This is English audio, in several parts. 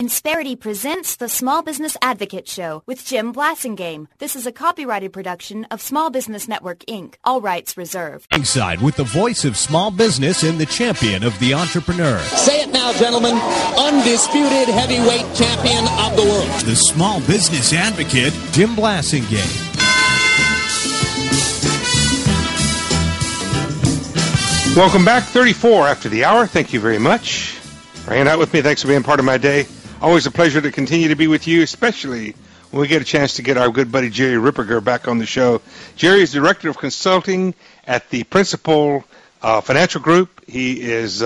Insperity presents the Small Business Advocate Show with Jim Blasingame. This is a copyrighted production of Small Business Network, Inc. All rights reserved. Inside with the voice of small business and the champion of the entrepreneur. Say it now, gentlemen. Undisputed heavyweight champion of the world. The Small Business Advocate, Jim Blasingame. Welcome back. 34 after the hour. Thank you very much for hanging out with me. Thanks for being part of my day. Always a pleasure to continue to be with you, especially when we get a chance to get our good buddy Jerry Ripperger back on the show. Jerry is Director of Consulting at the Principal Financial Group. He is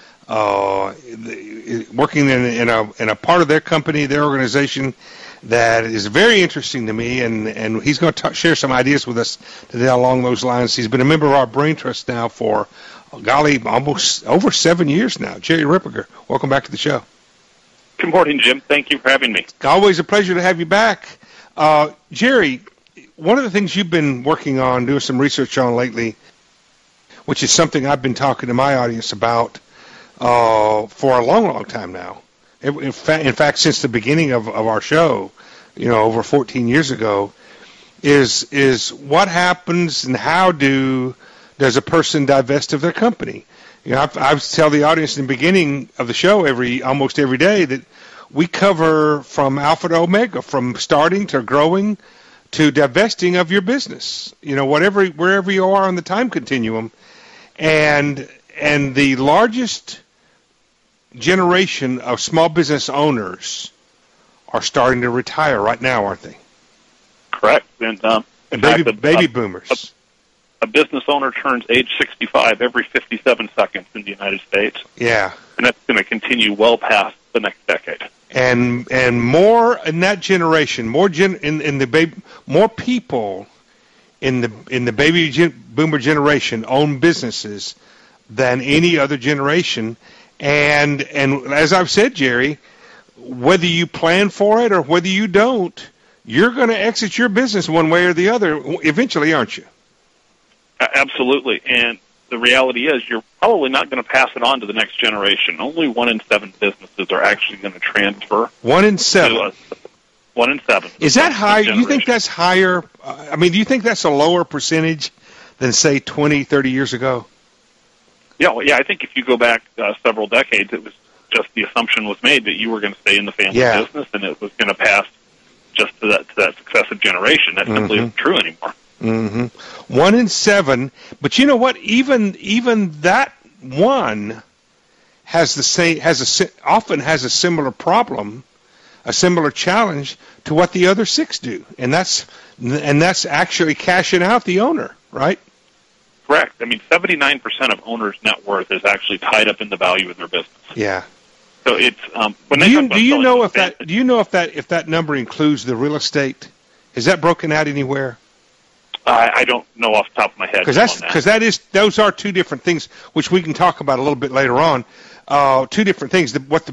working in a part of their company, their organization, that is very interesting to me, and he's going to share some ideas with us today along those lines. He's been a member of our Brain Trust now for, almost over 7 years now. Jerry Ripperger, welcome back to the show. Good morning, Jim. Thank you for having me. Always a pleasure to have you back. Jerry, one of the things you've been working on, doing some research on lately, which is something I've been talking to my audience about for a long, long time now. In fact, since the beginning of our show, over 14 years ago, is what happens and how does a person divest of their company? I tell the audience in the beginning of the show almost every day that we cover from alpha to omega, from starting to growing to divesting of your business. Wherever you are on the time continuum, and the largest generation of small business owners are starting to retire right now, aren't they? Correct. And baby boomers. A business owner turns age 65 every 57 seconds in the United States. Yeah. And that's going to continue well past the next decade. And more in that generation, more people in the baby boomer generation own businesses than any other generation. And as I've said, Jerry, whether you plan for it or whether you don't, you're going to exit your business one way or the other eventually, aren't you? Absolutely. And the reality is you're probably not going to pass it on to the next generation. Only 1 in 7 businesses are actually going to transfer. 1 in 7? 1 in 7. Is that high? Do you think that's higher? Do you think that's a lower percentage than, say, 20, 30 years ago? Yeah, I think if you go back several decades, it was just the assumption was made that you were going to stay in the family business and it was going to pass just to that successive generation. That simply isn't true anymore. Mm-hmm. 1 in 7, but you know what? Even that one often has a similar problem, a similar challenge to what the other 6 do, and that's actually cashing out the owner, right? Correct. 79% of owners' net worth is actually tied up in the value of their business. Yeah. So it's do you know if that number includes the real estate? Is that broken out anywhere? I don't know off the top of my head. Because those are 2 different things, which we can talk about a little bit later on. 2 different things.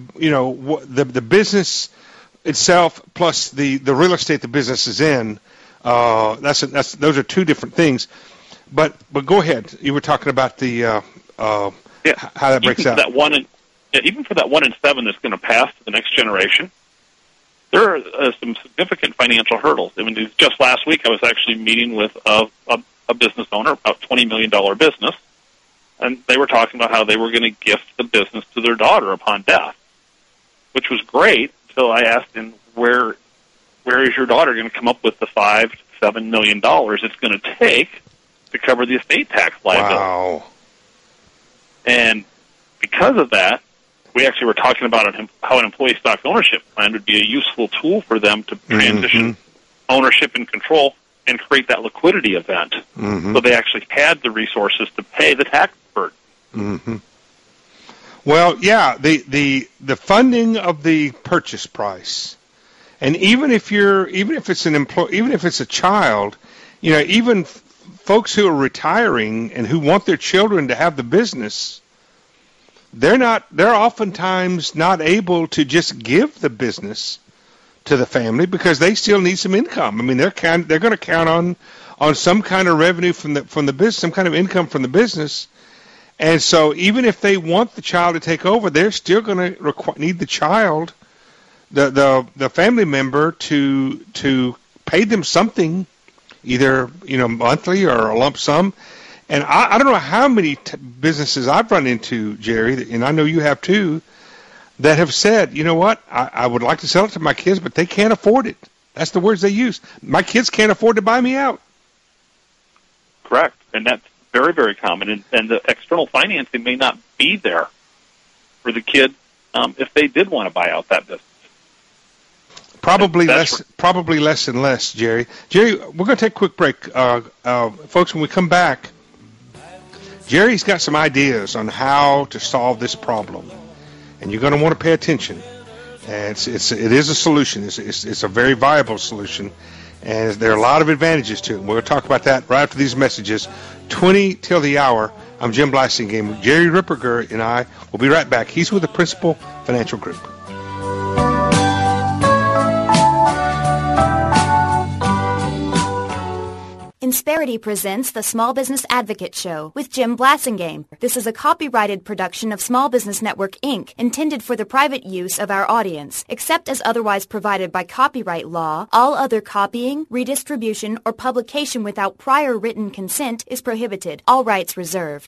The business itself plus the real estate the business is in. Those are 2 different things. But go ahead. You were talking about the how that breaks out. Even for that 1 in 7 that's going to pass to the next generation, there are some significant financial hurdles. Just last week I was actually meeting with a business owner, about $20 million business, and they were talking about how they were going to gift the business to their daughter upon death, which was great until I asked him, where is your daughter going to come up with the $5 to $7 million it's going to take to cover the estate tax liability? Wow. And because of that, we actually were talking about how an employee stock ownership plan would be a useful tool for them to transition ownership and control and create that liquidity event. So they actually had the resources to pay the tax burden. Mm-hmm. Well, yeah, the funding of the purchase price, and even if it's an employee, even if it's a child, even folks who are retiring and who want their children to have the business, they're oftentimes not able to just give the business to the family because they still need some income. They're going to count on some kind of revenue from the business, some kind of income from the business. And so even if they want the child to take over, they're still going to need the child the family member to pay them something, either monthly or a lump sum. And I don't know how many businesses I've run into, Jerry, and I know you have too, that have said, you know what, I would like to sell it to my kids, but they can't afford it. That's the words they use. My kids can't afford to buy me out. Correct. And that's very, very common. And the external financing may not be there for the kid if they did want to buy out that business. Probably less and less, Jerry. Jerry, we're going to take a quick break. Folks, when we come back, Jerry's got some ideas on how to solve this problem. And you're going to want to pay attention. And it is a solution. It's a very viable solution. And there are a lot of advantages to it. We're going to talk about that right after these messages. 20 till the hour. I'm Jim Blasingame. Jerry Ripperger and I will be right back. He's with the Principal Financial Group. Insperity presents the Small Business Advocate Show with Jim Blasingame. This is a copyrighted production of Small Business Network, Inc., intended for the private use of our audience. Except as otherwise provided by copyright law, all other copying, redistribution, or publication without prior written consent is prohibited. All rights reserved.